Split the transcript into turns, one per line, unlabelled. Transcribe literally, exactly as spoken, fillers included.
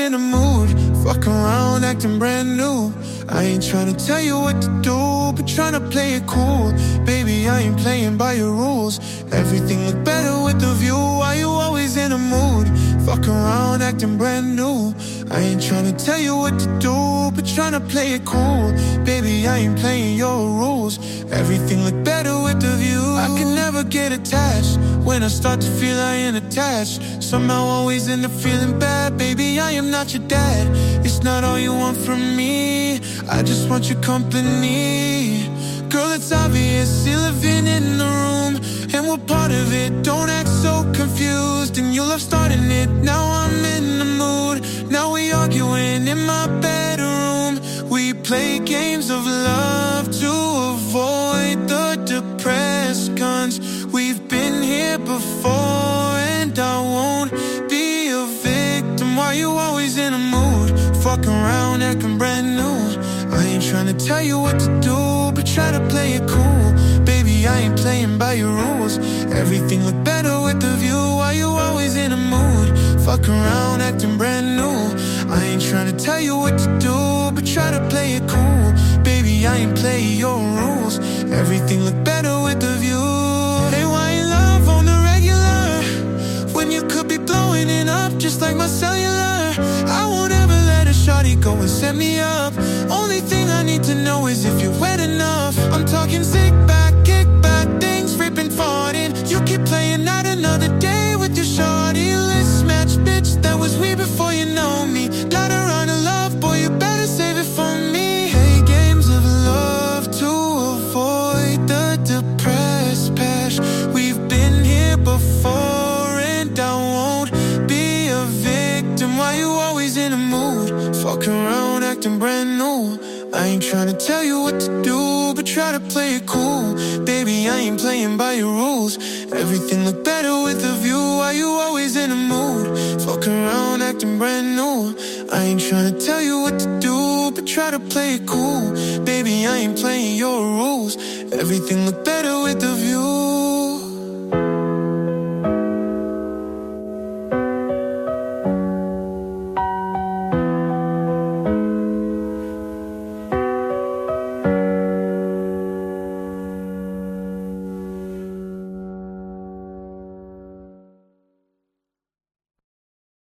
in the mood. Fuck around, acting brand new. I ain't tryna tell you what to do, but tryna play it cool. Baby, I ain't playing by your rules. Everything look better with the view. Why you always in the mood? Fuck around, acting brand new. I ain't tryna tell you what to do, but tryna play it cool. Baby, I ain't playing your rules. Everything look better with the view. I can never get attached. When I start to feel I ain't attached, somehow always end up feeling bad. Baby, I am not your dad. It's not all you want from me. I just want your company. Girl, it's obvious you're living in the room, and we're part of it. Don't act so confused, and you love starting it. Now I'm in the mood. Now we arguing in my bedroom. We play games of love to avoid the depressed guns. We've been here before, and I won't be a victim. Why you always in a mood? Fuck around, acting brand new. I ain't tryna tell you what to do, but try to play it cool. Baby, I ain't playing by your rules. Everything look better with the view. Why you always in a mood? Fuck around, acting brand new. I ain't tryna tell you what to do, but try to play it cool. Baby, I ain't playing your rules. Everything look better with the view. Hey, why ain't love on the regular when you could be blowing it up just like my cellular? I won't ever let a shawty go and set me up. Only thing I need to know is if you're wet enough. I'm talking sick back, kick back, things ripping, farting. You keep playing out another day with your shawty. Let's match, bitch, that was we before you know me. Got her on a love, boy, you better save it for me. Hey, games of love to avoid the depressed past. We've been here before, and I won't be a victim. Why you always in a mood? Fuck around, acting brand new. I ain't tryna tell you what to do, but try to play it cool. Baby, I ain't playing by your rules. Everything look better with the view. Why you always in a mood? Fuck around, acting brand new. I ain't tryna tell you what to do, but try to play it cool. Baby, I ain't playing your rules. Everything look better with the view.